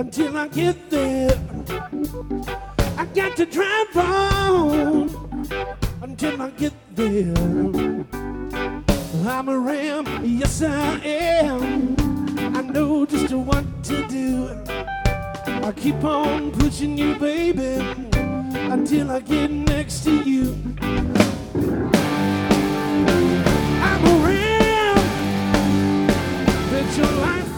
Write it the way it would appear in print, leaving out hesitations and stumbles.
until I get there. I got to drive on until I get there. I'm a ram, yes I am. I know just what to do. I keep on pushing you, baby, until I get next to you. I'm a ram, bet your life